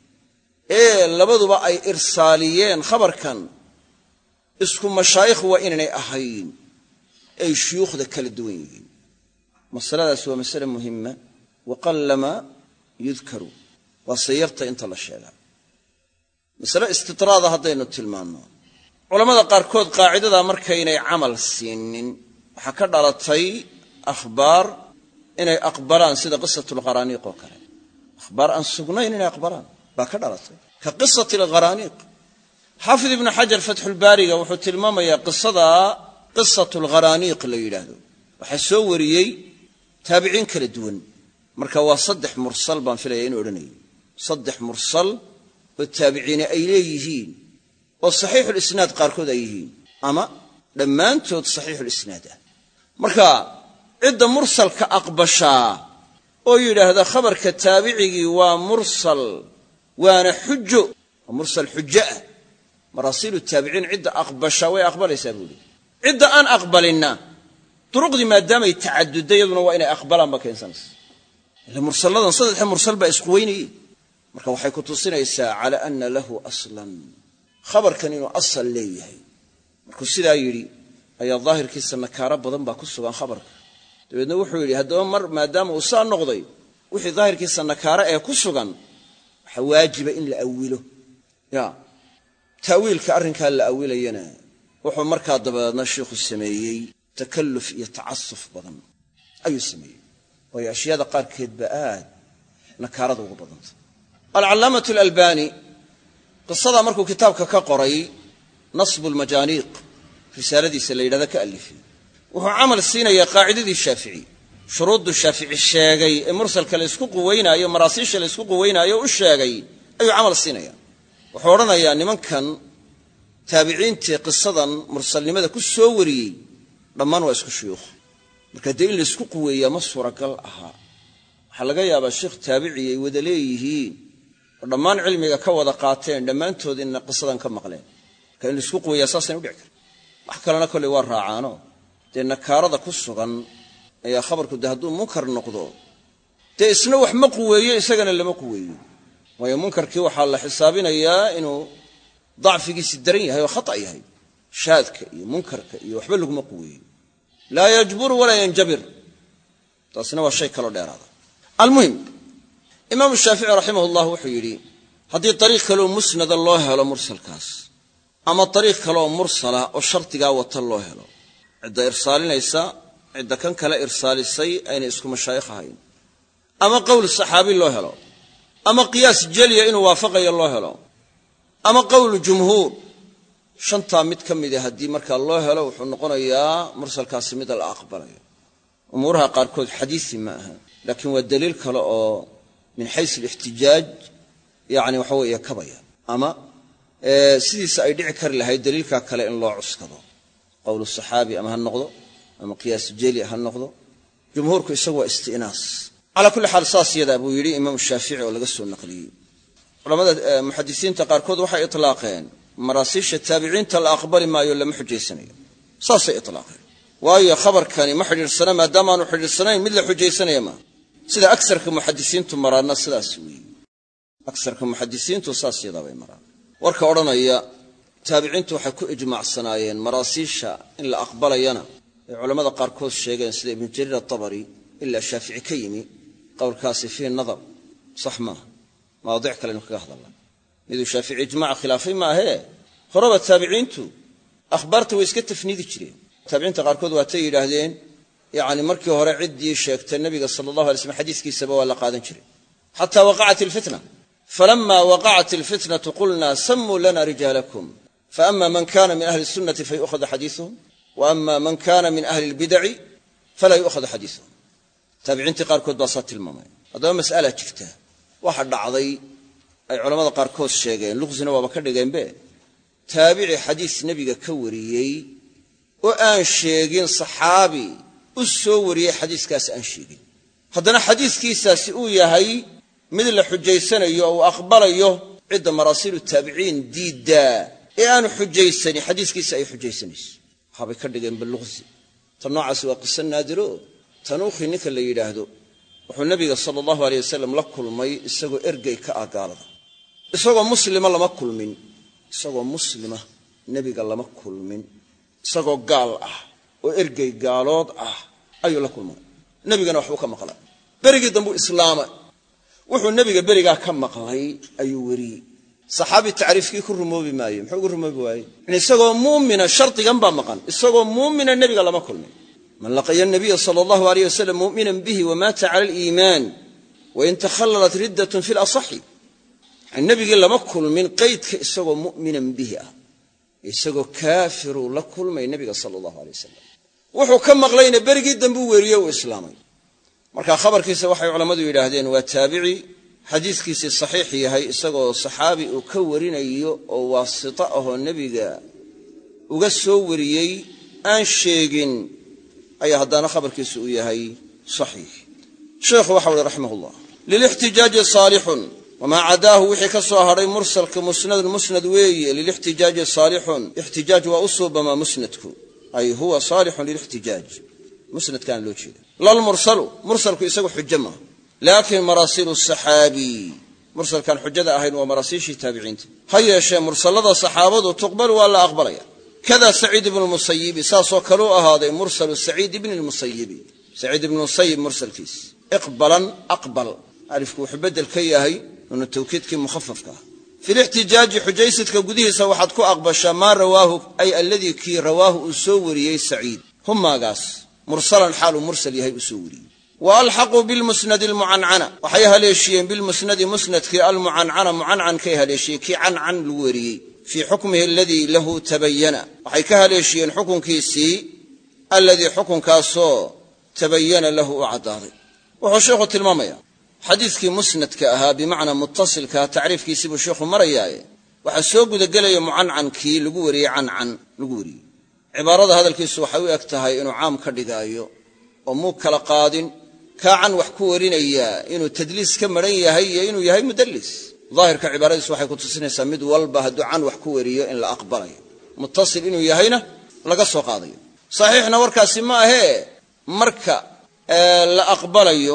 ee labaduba ay irsaaliyeen khabarkan isku mashaayikh waa inaanay ahayn ay shuyuukhda kala duwan yihiin masaladaas waa masale muhima waqallama yudkaru waa sayarta inta la sheegaa masale istidraada haddaynu tilmaanno culamada qaarkood qaacidada markaynay camal siinin waxaa ka dhalatay akhbaar inay aqbalaan sida qisatu alqaraaniiq oo kale akhbaar aan sugnayn inay aqbalaan baa ka dhalatay ka qisati alqaraaniiq xaafid ibnu xajar fatxulbaariga wuxuu tilmaamayaa qisada qisatu alqaraaniiq la yidhaahdo waxaa soo wariyey taabiciin kala duwan marka waa saddex mursal baan filaya inuu odhanayay saddex mursal oo taabiciine ay leeyihiin oo saxiixulisnaad qaarkood ay yihiin ama dhammaantood saxiixulisnaad ah marka cidda mursalka aqbashaa oo yidhaahda khabarka taabicigii waa mursal waana xujo waa mursal xujo ah maraasiilu taabiciin cidda aqbashaa way aqbalaysaa buuli cidda aan aqbalinna duruqdii maadaamay tacadudday iyaduna waa inay aqbalaan ba keensanaysa ila mursalladan saddexa mursal baa isku weynayey marka waxay ku tusinaysaa cala anna lahu aslan khabarkan inuu asal leeyahay markuu sidaa yidhi ayaa daahirkiisa nakaaro badan baa ku sugan khabarka dabeedna wuxuu yidhi haddaba mar maadaama uu saa noqday wixii daahirkiisa nakaaro ee ku sugan waxaa waajiba in la awilo ya ta'wiilka arrinkaa la awilayana wuxuu markaa dabadeedna shiikhu sameeyey takalluf iyo tacasuf badan ayuu sameeyey waayo ashyaada qaarkeed ba aad nakaarada ugu badanta alcallaamatu alalbani qisadaa markuu kitaabka ka qoray nasbu lmajaaniiq risaaladiisa la yidhahda ka alifay wuxuu camal siinayaa qaacidadii shaafici shuruuddu shaafici sheegay ee mursalka la isku quweynaayo maraasiisha la isku quweynaayo u sheegay ayuu camal siinaya wuxuu odhanayaa nimankan taabiciintii qisadan mursalnimada ku soo wariyey dhammaan waa isku shuyuukh marka dee in la isku quweeyaa ma suuragal ahaa waxaa laga yaabaa sheekh taabici ay wada leeyihiin oo dhammaan cilmiga ka wada qaateen dhammaantood inna qisadan ka maqleen marka in la isku quweeyaa saasayna u dhici karta wax kalena kolley waa raacaano dee nakaarada ku sugan ayaa khabarku dee hadduu munkar noqdo dee isna wax ma quweeyo isagana lama quweeyo waayo munkarkii waxaa la xisaabinayaa inuu dacfigiisi daran yahay oo khata yahay shaadka iyo munkarka iyo waxba laguma quweeyo laa yajbur walaa yanjabir taasina waa shay kaloo dheeraada almuhim imaamu shaafici raximah ullah wuxuu yidhi haddii ariiq kaleoo musnada loo helo mursalkaas ama ariiq kaleoo mursala oo shardigaa wata loo helo cidda irsaalinaysa cidda kan kale irsaalisay aynay isku mashaayikh ahayn ama qowl saxaabi loo helo ama qiyaas jeliya inuu waafaqayo loo helo ama qowlu jumhuur shantaa mid ka mida haddii markaa loo helo wuxuu noqonayaa mursalkaasi mid la aqbalayo umuuraha qaarkood xadiisi ma aha laakiin waa daliil kale oo min xays alixtijaaj yani waxa weeye kabaya ama sidiisa ay dhici kari lahayd daliilkaa kale in loo cuskado qowlu saxaabi ama ha noqdo ama qiyaas jeli ha noqdo jumhuurku isagu waa istinaas calaa kulli xaal saas yadaa buu yidhi imaamu shaafici oo laga soo naqliyey culamada muxadisiinta qaarkood waxay itlaaqeen maraasiisha taabiciinta la aqbali maayo lama xujaysanayo saasay itlaaqeen waayo khabarkani ma xidhiirsana maadaama aanu xidhiirsanayn mid la xujaysanaya ma sida aksarka muxadisiintu maraana sidaas weeye aksarka muxadisiintu saas yadaabay maraan warka odhanaya taabiciintu waxay ku ijmaacsanaayeen maraasiisha in la aqbalayana ay culamada qaarkood sheegeen sida ibnu jariir at-tabari ilaa shaafici ka yimi qowlkaasi fii nadar sax maaha mawaadic kale inu kaga hadalnaa miduu shaafici ijmaac khilaafay maahee horeba taabiciintu akhbaarta way iska tafniidi jireen taabiciinta qaarkood waatay yidhaahdeen yacni markii hore ciddii sheegtay nebiga sala allahu alay slam xadiiskiisaba waa la qaadan jiray xataa waqacat ilfitna falama waqacat ilfitnatu qulnaa sammuu lana rijaalakum faama man kana min ahli sunnati fayu'khadu xadiisuhum waama man kana min ahli lbidaci falaa yu'khadu xadiisuhum taabiciintii qaarkood baa saa tilmaamay haddaba mas'alaa jirta waxa dhacday ay culammada qaarkood sheegeen luqsina waaba ka dhigeenbe taabici xadiis nebiga ka wariyey oo aan sheegin saxaabi u soo wariyey xadiiskaas aan sheegin haddana xadiiskiisaasi uu yahay mid la xujaysanayo oo uu aqbalayo cidda maraasiilu taabiciin diiddaa ee aanu xujaysanin xadiiskiisa ay xujaysanayso waxaabay ka dhigeen biluqsi tan noocaasi waa qiso naadiro tanuukhi ninka la yidhaahdo wuxuu nebiga sala allahu aleyh wasalam la kulmay isagoo ergey ka ah gaalada isagoo muslima lama kulmin isagoo muslima nebiga lama kulmin isagoo gaal ah oo ergey gaalood ah ayuu la kulmay nebigana waxbuu ka maqlay berigii dambuu islaamay wuxuu nebiga berigaa ka maqlay ayuu weriyey saxaabi tacriifkii ku rumoobi maayo muxuu ugu rumoobi waayey in isagoo muumina shardigan baa maqan isagoo muumina nebiga lama kulmin man laqiya nabiya sala allahu aleyh wasalam mu'minan bihi wamaata cala aliimaan wain takhallalat riddatun fi lasaxi yani nebigii lama kulmin qaydka isagoo mu'minan bihi ah isagoo kaafiruu la kulmay nebiga sala allahu aley wasalam wuxuu ka maqlayna berigii dambuu weeriye uu islaamay marka khabarkiisa waxay culammadu yidhaahdeen waa taabici xadiiskiisii saxiix yahay isagoo saxaabi uu ka warinayo oo waasita ahoo nebiga uga soo wariyey aan sheegin ayaa haddana khabarkiisu uu yahay saxiix sheekhu waxa uhi raximah ullah lilixtijaaji saalixun wamaa cadaahu wixii ka soo hadhay mursalka musnadun musnad weeye lilixtijaaji saalixun ixtijaaj waa u suubamaa musnadku ay huwa saalixun lilixtijaaj musnadkaana loo jeeda lalmursalu mursalku isagu xujo maaha laakiin maraasiilu saxaabi mursalkaan xujada ahayn waa maraasiishii taabiciinta ha yeeshee mursallada saxaabadu tuqbalu waa la aqbalaya kada saciid ibnu musayibi saasoo kaleu ahaaday mursalu saciid ibni lmusayibi saciid ibnu musayib mursalkiis iqbalan aqbal alifku wuxuu bedel ka yahay inu tawkiidkii mukhafafka ah fi lixtijaaji xujaysidka gudihiisa waxaad ku aqbashaa maa rawaahu ay alladii kii rawaahu uu soo wariyey saciid humaagaas mursalan xaaluu mursal yahay uu soo wariyey wa alxaquu bilmusnadi almucancana waxay haleeshiyeen bilmusnadi musnadkii almucancana mucancankay haleeshiyey kii cancan lagu wariyey fii xukmihi aladii lahu tabayana waxay ka haleeshiyeen xukunkiisii alladii xukunkaasoo tabayana lahu u caddaaday wuxuu sheikhu tilmaamaya xadiiskii musnadka ahaa bimacnaa muttasilkaa tacriifkiisii buu sheikhu marayaaye waxaa soo gudagelaya mucancankii lagu wariyey cancan lagu wariyey cibaarada hadalkiisu waxay u eg tahay inuu caam ka dhigaayo oo muu kala qaadin kaa can wax ku warinayaa inuu tadliis ka maran yahay iyo inuu yahay mudallis daahirka cibaaradiisu waxay ku tusinaysaa mid walba hadduu can wax ku wariyo in la aqbalayo muttasil inuu yahayna laga soo qaadayo saxiixna warkaasi ma ahee marka la aqbalayo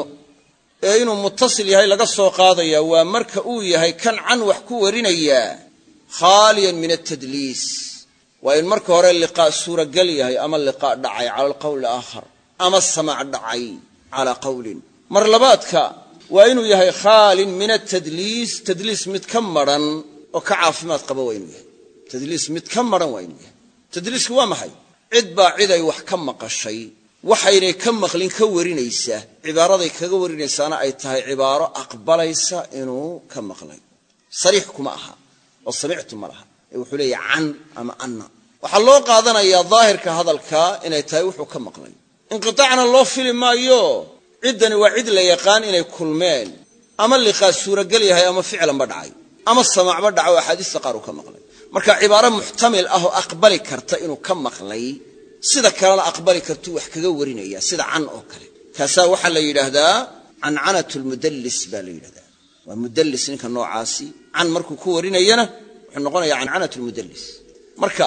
ee inuu muttasil yahay laga soo qaadaya waa marka uu yahay kan can wax ku warinayaa khaaliyan min atadliis waa in marka hore liqaa suuragal yahay ama liqaa dhacay cala alqowl aakhar ama samac dhacay calaa qowlin mar labaadka waa inuu yahay khaalin min atadliis tadliis mid ka maran oo ka caafimaad qaba waa inuu yahay tadliis mid ka maran waa inuu yahay tadliisku waa maxay cid baa cid ay wax ka maqashay waxaynay ka maqlin ka warinaysaa cibaaraday kaga warinaysaana ay tahay cibaaro aqbalaysa inuu ka maqlay sariix kuma aha oo samictu ma laha ee wuxuu leeyahay can ama anna waxaa loo qaadanayaa daahirka hadalka inay tahay wuxuu ka maqlay inqitaacna loo fili maayo ciddani waa cid la yaqaan inay kulmeen ama liqaa suuragal yahay ama ficlanba dhacay ama samacba dhaco oo axaadiista qaar uu ka maqlay marka cibaaro muxtamil ah oo aqbali karta inuu ka maqlay sida kalena aqbali kartuu wax kaga warinaya sida can oo kale kaasaa waxaa la yidhaahdaa cancanatu lmudallis baa la yidhahdaa waa mudallis ninka noocaasi can markuu ku warinayana wuxuu noqonayaa cancanatu lmudallis marka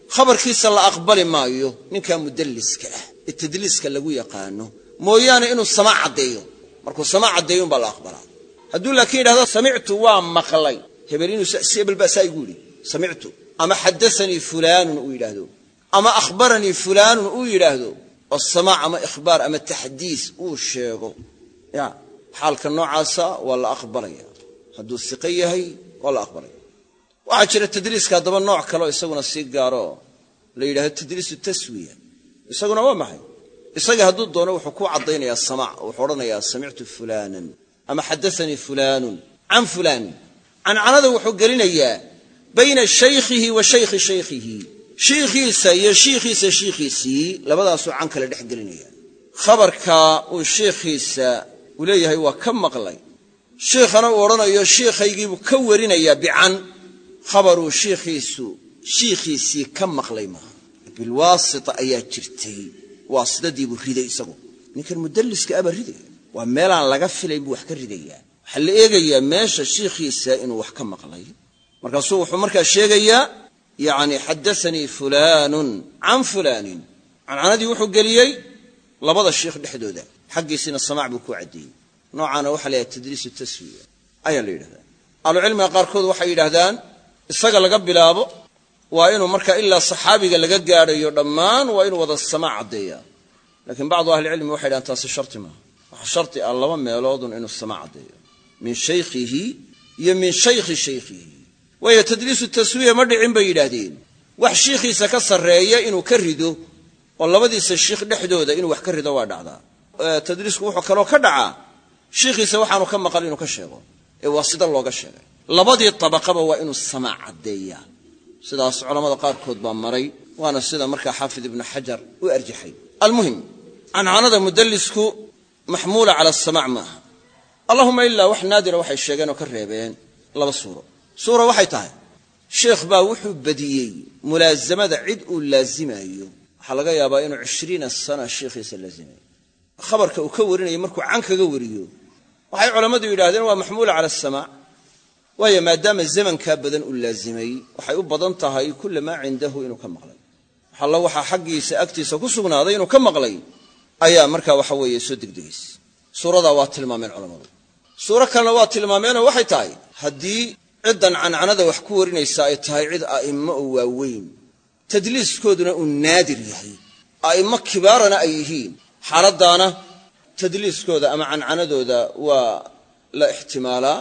khabarkiisa la aqbali maayo ninka mudalliska ah ee tadliiska lagu yaqaano mooyaane inuu samaac cadeeyo markuu samaac cadeeyo baa la aqbalaa hadduu laakiin yidhaahdo samictu waa maqlay hebel inuu hebel baa saa igu yidhi samictu ama xadathanii fulaanun uu yidhaahdo ama akhbaranii fulaanun uu yidhaahdo oo samaac ama ikhbaar ama taxdiis uu sheego ya xaalka noocaasa waa la aqbalaya hadduu siqa yahay waa la aqbalaya waxaa jira tadliiska haddaba nooc kaleo isaguna sii gaaro la yidhahdo tadliisu taswiya isaguna waa maxay isaga hadduu doono wuxuu ku caddaynayaa samaac wuxuu odhanayaa samictu fulaanan ama xadathanii fulaanun can fulaanin cancanada wuxuu gelinayaa bayna shaykhihi wa shaykhi shaykhihi shiikhiisa iyo shiikhiisa shiikhiisii labadaasuu can kale dhex gelinaya khabarka uu shiikhiisa uu leeyahay waa ka maqlay shiikhana uu odhanayo shiikhaygiibuu ka warinayaa bican khabaruu shiikhiisu shiikhiisii ka maqlay maaha bilwaasita ayaa jirtay waasidadiibuu riday isagu ninkan mudalliska aba ridaya waa meelaan laga filayn buu wax ka ridayaa waxaa la eegayaa meesha shiikhiisa inuu wax ka maqlay markaasuu wuxuu markaa sheegayaa yacni xadathanii fulaanun can fulaanin cancanadii wuxuu geliyey labada shiikh dhexdooda xaggiisina samaac buu ku caddeeyey noocaana waxaa la yidhaha tadliisu taswiya ayaa la yidhahdaa ahlucilmiga qaarkood waxay yidhaahdaan isaga laga bilaabo waa inuu markaa ilaa saxaabiga laga gaadhayo dhammaan waa inuu wada samaac caddeeyaa laakiin bacdu ahlicilmi waxay yidhahdaan taasi sharti maaha waxa sharti ah laba meeloodun inuu samaac caddeeyo min shaykhihi iyo min shaykhi shaykhihi waayo tadliisu taswiya ma dhicin bay yidhaahdeen wax shiikhiisa ka sarreeya inuu ka rido oo labadiisa shiikh dhexdooda inuu wax ka rido waa dhacdaa tadliisku wuxuu kaloo ka dhacaa shiikhiisa waxaanu ka maqal inuu ka sheego ee waa sida looga sheegay labadii tabaqaba waa inuu samaac caddeeyaa sidaas culamada qaarkood baa maray waana sida markaa xaafid ibnu xajar u arjaxay almuhim cancanada mudallisku maxmuula cala asamaac maaha allahuma ilaa wax naadira waxay sheegeen oo ka reebeen laba suuro suura waxay tahay sheekh baa wuxuu badiyey mulaasamada cid uu laazimayo waxaa laga yaabaa inuu cishriina sana sheekhiisa laazimayo khabarka uu ka warinayo markuu can kaga wariyo waxay culammadu yidhahdeen waa maxmuula cala asamaac waayo maadaama zamankaa badan uu laazimay waxay u badan tahay kullamaa cindahu inuu ka maqlay waxalla waxaa xaggiisa agtiisa ku sugnaaday inuu ka maqlay ayaa markaa waxa weeye soo degdegaysa suuradaa waa tilmaameen culammadu suuro kalena waa tilmaameenoo waxay tahay haddii ciddan cancanada wax ku warinaysa ay tahay cid a'immo oo waaweyn tadliiskooduna uu naadir yahay a'immo kibaarana ay yihiin xaaladdaana tadliiskooda ama cancanadooda waa la ixtimaalaa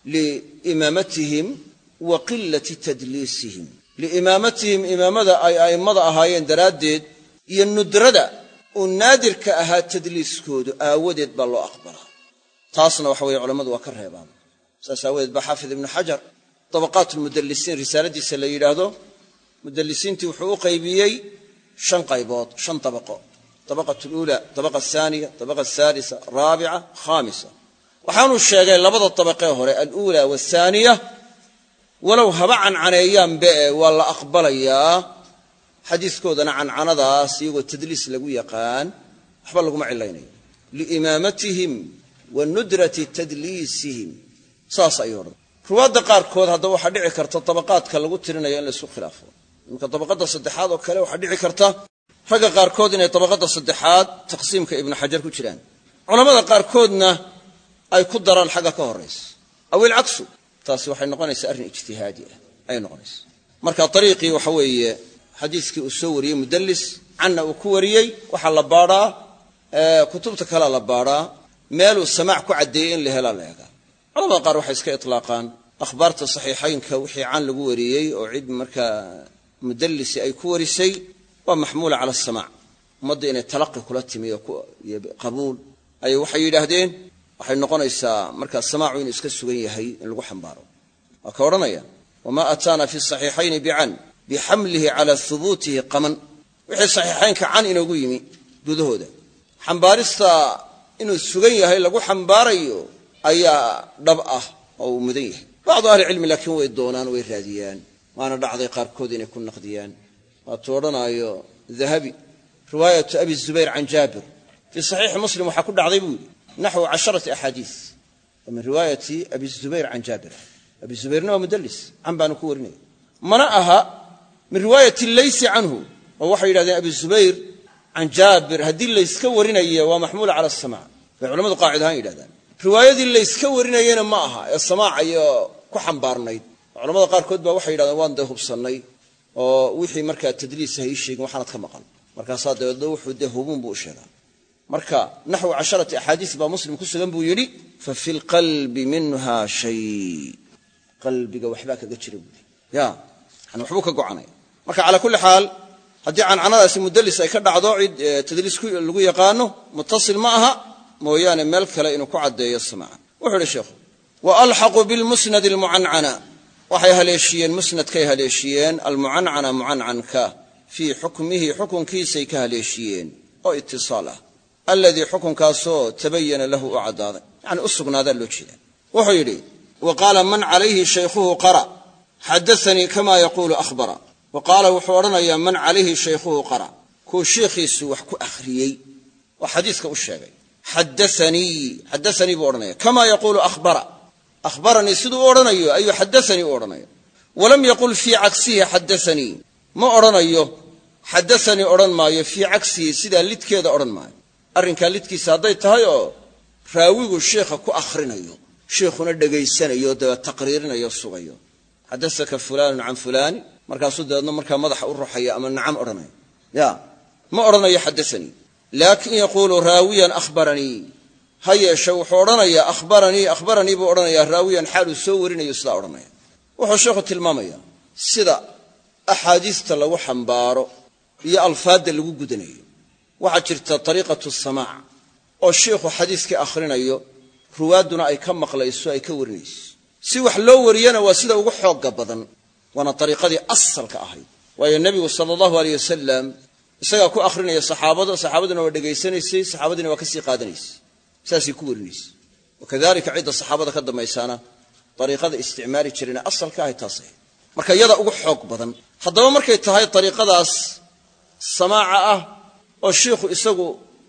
liimaamatihim wa qilati tadliisihim liimaamatihim imaamada ay a'immada ahaayeen daraaddeed iyo nudrada uu naadirka ahaa tadliiskoodu aawadeed baa loo aqbalaa taasna waxa weeye culammadu waa ka reebaan saas aawadeed baa xaafid ibnu xajar tabaqaat almudallisiin risaaladiisa la yidhaahdo mudallisiintii wuxuu u qaybiyey shan qaybood shan tabaqo tabaqat aluula tabaqa ahaaniya tabaqa ahaalisa raabica khaamisa waxaanuu sheegay labada tabaqee hore aluula waathaaniya walow haba cancaneeyaanbe waa la aqbalayaa xadiiskoodana cancanadaas iyagoo tadliis lagu yaqaan waxba laguma cilaynayo liimaamatihim wa nudrati tadliisihim saas ayuu odhan ruwaadda qaarkood haddaba waxaa dhici karta tabaqaadka lagu tirinayo in laysku khilaafo iminka tabaqadda saddexaad oo kale waxaa dhici karta ragga qaarkood inay tabaqadda saddexaad taqsiimka ibnu xajar ku jiraan culammada qaarkoodna ay ku daraan xagga ka horraysa aw ilcaksu taasi waxay noqonaysaa arrin ijtihaadi ah ayay noqonaysaa marka ariiqii waxa weeye xadiiskii uu soo wariyey mudallis canna uu ku wariyey waxaa la baadhaa kutubta kalea la baadhaa meeluu samaac ku caddeeyey in la helaa la eegaa culamada qaar waxay iska itlaaqaan akhbaarta saxiixaynka wixii can lagu wariyey oo cid markaa mudallisi ay ku warisay waa maxmuula cala asamaac ummadda inay talaqi kula timi iyo qabuul ayay waxay yidhaahdeen waxay noqonaysaa markaa samaacu inuu iska sugan yahay in lagu xambaaro waa ka odhanaya wamaa ataana fi saxiixayni bican bixamlihi calaa hubuutihi qaman wixii saxiixaynka can inoogu yimi gudahooda xambaarista inuu sugan yahay lagu xambaarayo ayaa dhab ah oo uu mudan yahay bacdu ahlicilmi laakiin way doonaan way raadiyaan waana dhacday qaarkood inay ku naqdiyaan waatuu odhanaayo dahabi riwaayatu abi zubayr can jaabir fii saxiixi muslim waxaa ku dhacday buu yidhi naxwu casharati axaadiis wa min riwaayati abi zubayr can jaabir abi zubayrna waa mudallis can baanu ku warinaya mana aha min riwaayati laysi canhu oo waxay yidhahdeen abi zubayr can jaabir haddii layska warinayo waa maxmuula cala asamaac bay culamadu qaacid ahaan yidhahdaan riwaayadii layska warinayena ma aha ee samaaca iyo ku xambaarnayd culamada qaarkood baa waxay yidhahdeen waan dee hubsannay oo wixii markaa tadliisa hay sheegin waxaanad ka maqan markaasaa dabeedna wuxuu dee hubuun buu u sheegaa marka naxwu casharati axaadiis baa muslim ku sugan buu yidhi fa fi lqalbi minha shay qalbiga waxbaa kaga jira buui ya yani waxbuu ka gocanaya marka calaa kulli xaal haddii cancanadaasi mudallis ay ka dhacdo cid tadliis lagu yaqaano muttasil ma aha mooyaane meel kale inuu ku caddeeyo samaaca wuxuu ihi sheekhu wa alxaqu bilmusnad almucancana waxay haleeshiyeen musnadkay haleeshiyeen almucancana mucancanka fii xukmihi xukunkiisay ka haleeshiyeen oo itisaal ah aladii xukunkaasoo tabayana lahu u caddaaday yani u sugnaadaa loo jeeda wuxuu yidhi wa qaala man calayhi shaykhuhu qara xadaanii kama yaquulu ahbara wa qaala wuxuu odhanayaa man calayhi shaykhuhu qara kuu shiikhiisu wax ku akhriyey oo xadiiska u sheegay xadaanii xadaanii buu odhanaya kama yaquulu ahbara ahbaranii siduu u odhanayo ayuu xadaanii u odhanaya walam yaqul fii cagsihi xadaanii ma odhanayo xadaanii odhan maayo fii cagsihi sidaa lidkeeda odhan maayo arrinkaa lidkiisa hadday tahay oo raawigu sheikha ku akhrinayo sheikhuna dhegaysanayo daba taqriirinayo sugayo xadasaka fulaanun can fulaani markaasuu dabeedna markaa madaxa u ruxaya ama nacam odhanaya ya ma odhanayo xadaanii laakin yaquulu raawiyan ahbaranii ha yeeshe wuxuu odhanayaa ahbaranii ahbaranii buu odhanayaa raawiyan xaaluu soo warinayo sidaa odhanaya wuxuu sheekhu tilmaamaya sida axaadiista lagu xambaaro iyo alfaadda lagu gudanayo waxaa jirta ariiqatu samaac oo sheikhu xadiiskii akhrinayo ruwaadduna ay ka maqlayso ay ka warinayso si wax loo wariyana waa sida ugu xoogga badan waana ariiqadii asalka ahayd waayo nebigu sala allahu aleyh wasalam isagaa ku akhrinaya saxaabada saxaabaduna waa dhegaysanaysay saxaabadiina waa ka sii qaadanaysay saasay ku warinaysay wakadalika cidda saxaabada ka dambaysaana ariiqada isticmaali jireen asalka ahayd taas ahayd marka iyada ugu xoog badan haddaba markay tahay ariiqadaas samaaca ah oo shiikhu isagu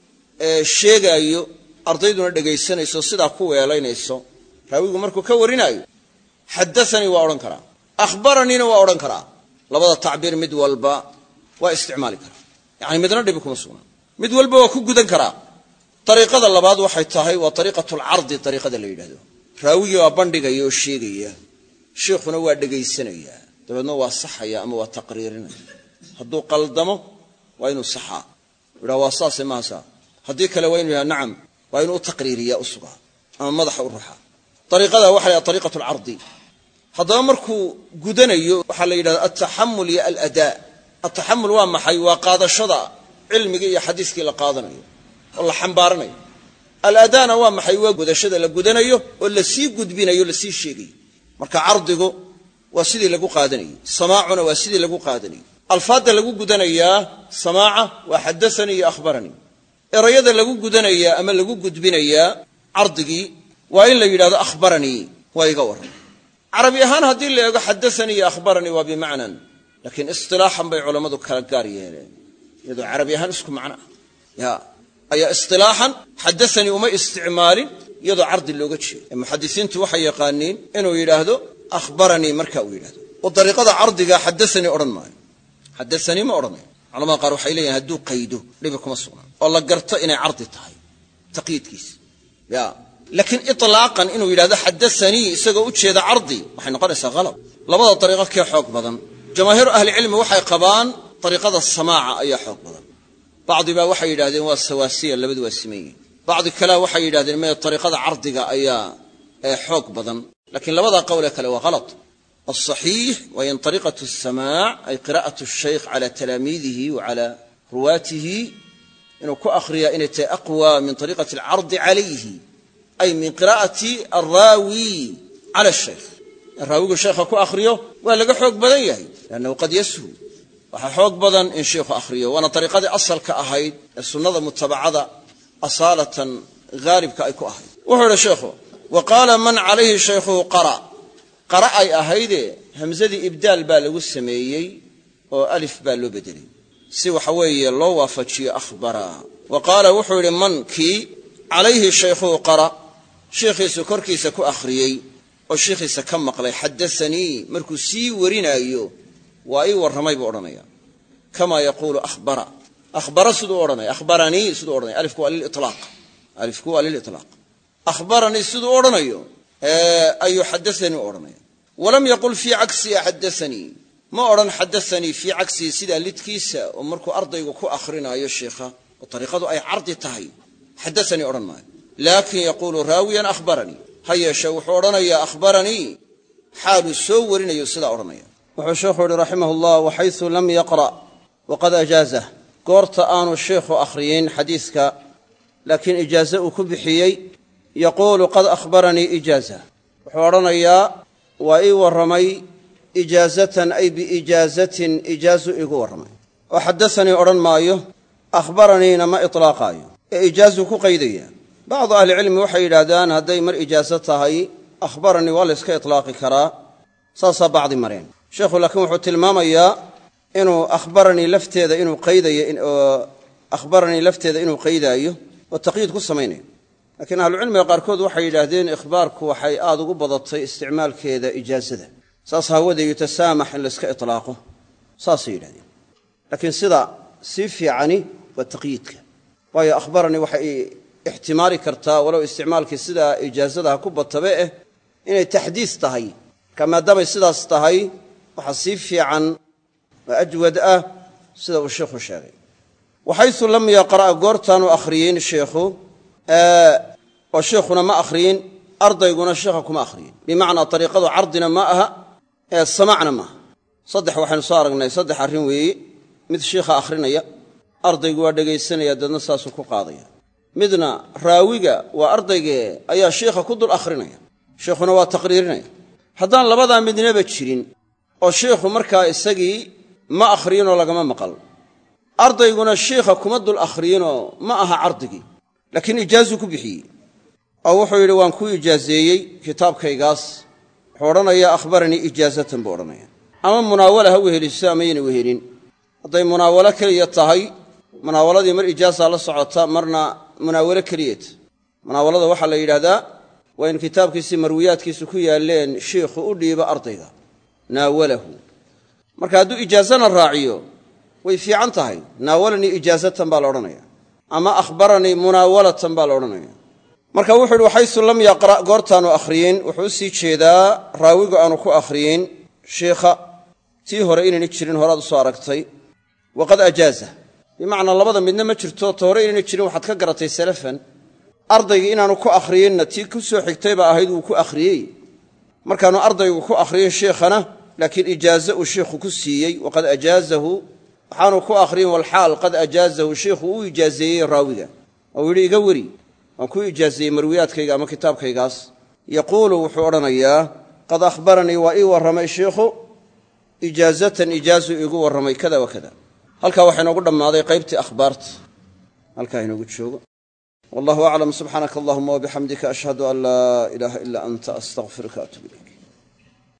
sheegaayo ardayduna dhegaysanayso sidaa ku weelaynayso raawigu markuu ka warinaayo xadaanii waa odhan karaa ahbaraniina waa odhan karaa labada tacbiir mid walba waa isticmaali karaa yani midna dhibi kuma sugnaa mid walba waa ku gudan karaa ariiqada labaad waxay tahay waa ariiqatu lcardi ariiqada la yidhahdo raawigii waa bandhigaya oo sheegaya sheikhuna waa dhegaysanaya dabeedna waa saxaya ama waa taqriirinaya hadduu qaldamo waa inuu saxaa yidhaha waa saase maaha saa haddii kale waa inuu yidhaha nacam waa inuu u taqriiriyaa u sugaa ama madaxa u ruxaa ariiqada waxa la yidhaha ariiqatu alcardi haddaba markuu gudanayo waxaa la yidhahda altaxamul iyo aladaa altaxamul waa maxay waa qaadashada cilmigii iyo xadiiskii la qaadanayo oo la xambaaranayo aladaana waa maxay waa gudashada la gudanayo oo lasii gudbinayo lasii sheegayo marka cardigu waa sidii lagu qaadanayo samaacuna waa sidii lagu qaadanayo alfaadda lagu gudanayaa samaaca waa xadaanii iyo ahbaranii erayada lagu gudanayaa ama lagu gudbinayaa cardigii waa in la yidhahdo ahbaranii waa iga warran carabi ahaan haddii la eego xadaanii iyo ahbaranii waa bimacnan laakiin isilaaxan bay culammadu kala gaar yeeleen iyadoo carabi ahaan isku macno ah ya ayaa isilaaxan xadaanii uma isticmaalin iyadoo cardi looga jeedo ee muxadisiintu waxay yaqaaniin inuu yidhaahdo ahbaranii marka uu yidhahdo oo dariiqada cardiga xadaanii odhan maayo xadaanii ma odhanayo culamada qaar waxay leeyihin hadduu qaydo dhibi kuma sugnaa oo la garto inay cardi tahay taqyiidkiisa ya laakiin ilaaqan inuu yidhahdo xadaanii isagoo u jeeda cardi waxay noqonaysaa halab labada dariiqo kee xoog badan jamaahiiru ahlicilmi waxay qabaan dariiqada samaaca ayaa xoog badan bacdi baa waxay yidhahdeen waa sawaasiya labadu waa siman yihin bacdi kalea waxay yidhahdeen me ariiqada cardiga ayaa xoog badan lakiin labada qowlee kale waa halad alصaxiix waa in ariiqatu الsamaac ay qira'atu الshaykh cala talaamiidihi wa cala ruwaatihi inuu ku akhriyaa inay tahay aqwa min ariiqati alcardi calayhi ay min qira'ati alraawi cala الshaykh in raawigu sheekha ku akhriyo waa laga xoog badan yahay lannahu qad yashu waxaa xoog badan in sheikhu akhriyo waana ariiqadii asalka ahayd ee sunnada mutabacada asaalatan haalibka ay ku ahayd wuxuu idhi sheekhu wa qaala man calayhi shaykhuhu qara qara ay ahaydee hamsadii ibdaal baa lagu sameeyey oo alif baa loo bedelay si waxa weeye loo waafajiyo akhbara wa qaala wuxuu yidhi man kii calayhi shaykhuhu qara sheikhiisu korkiisa ku akhriyey oo sheikhiisa ka maqlay xadaanii markuu sii warinaayo waa ii warramay buu odhanaya kamaa yaquulu akhbara akhbara siduu odhanaya akhbaranii siduu odhanaya alifku waa liliطlaaq alifku waa liliطlaaq akhbaranii siduu odhanayo ayuu xadaanii u odhanaya walam yaqul fii caksii xadaanii ma odhan xadaanii fii caksii sidaa lidkiisa oo markuu ardaygu ku akrinaayo sheikha oo ariiqadu ay cardi tahay xadaanii odhan maayo laakin yaquulu raawiyan akhbaranii ha yeeshe wuxuu odhanayaa akhbaranii xaaluu soo warinayo sidaa odhanaya wuxuu sheekhu yihi raximah llah waxaysu lam yaqra' waqad ajaazah goorta aanu sheikhu akhriyin xadiiska laakiin ijaaze uu ku bixiyey yaquulu qad akhbaranii ijaaza wuxuu odhanayaa waa ii warramay ijaazatan ay biijaazatin ijaazu iigu warramay oo xadaanii odhan maayo akhbaraniina ma itlaaqaayo ee ijaazuu ku qaydaya bacdu ahlicilmi waxay yidhaahdaan hadday mar ijaazo tahay akhbaranii waa la yska itlaaqi karaa saasaa bacdi mareen sheekhu laakiin wuxuu tilmaamayaa inuu akhbaranii lafteeda inuu qaydayo akhbaranii lafteeda inuu qaydaayo oo taqyiid ku samaynayo laakiin ahlucilmiga qaarkood waxay yidhaahdeen ikhbaarku waxay aad ugu badatay isticmaalkeeda ijaazada saas haawadee yutasaamax in layska itlaaqo saasay yidhahdeen laakiin sida sii fiicani waa taqyiidka waayo akhbaranii waxay ixtimaali kartaa walow isticmaalkii sidaa ijaazada ha ku batabe eh inay taxdiis tahay marka maadaamay sidaas tahay waxaa sii fiican oo ajwad ah sida uu sheikhu sheegay waxaysu lam yaqra' goortaanu akhriyin sheikhu oo sheikhuna ma akhriyin ardayguna sheikha kuma akhriyin bimacnaa ariiqadu cardina ma aha ee samacna maaha saddex waxaynu soo aragnay saddex arrin weeye mid sheikha akhrinaya ardaygu waa dhegaysanaya dadna saasuu ku qaadaya midna raawiga waa ardaygee ayaa sheikha ku dul akhrinaya sheikhuna waa taqriirinaya haddaan labadaa midnaba jirin oo sheikhu markaa isagii ma akhriyinoo lagama maqal ardayguna sheikha kuma dul akhriyinoo ma aha cardigii laakiin ijaazuu ku bixiyey oo wuxuu yidhi waan ku ijaazeeyey kitaabkaygaas wuxuu odhanayaa akhbaranii ijaazatan buu odhanaya ama munaawala ha weheliso ama yayna wehelin hadday munaawalo keliya tahay munaawaladii mar ijaazaa la socota marna munaawalo keliyat munaawalada waxaa la yidhaahdaa waa in kitaabkiisii marwiyaadkiisu ku yaalleen sheikhu u dhiibo ardayga naawalahu marka hadduu ijaazana raaciyo way fiican tahay naawalanii ijaazatan baa la odhanaya ama akhbaranii munaawalatan baa la odhanaya marka wuxuu yidhi waxaysu lam yaqra' goortaanu akhriyin wuxuu u sii jeedaa raawigu aanu ku akhriyin sheikha tii hore inayna jirin horaad u soo aragtay waqad ajaaza bimacnaa labada midna ma jirto ta hore inayna jirin waxaad ka garatay salafan ardaygii inaanu ku akhriyinna tii ku soo xigtay baa ahayd wuu ku akhriyey markaanu ardaygu ku akhriyin sheikhana laakiin ijaaze uu sheikhu ku siiyey waqad ajaazahu waxaanu ku akhriyin walxaal qad ajaazahu sheikhu uu ijaazeeyey raawiga oo yidhi iga weri waan ku ijaazeeyey marwiyaadkayga ama kitaabkaygaas yaquulu wuxuu odhanayaa qad akhbaranii waa ii warramay sheikhu ijaazatan ijaazuu iigu warramay kada wa kada halkaa waxaa inoogu dhammaaday qaybtii akhbaarta halkaa inoogu joogo wallahu aclam subxaanaka allahuma wabixamdika ashhadu an laa ilaaha ilaa anta astaqfiruka atuub ilayk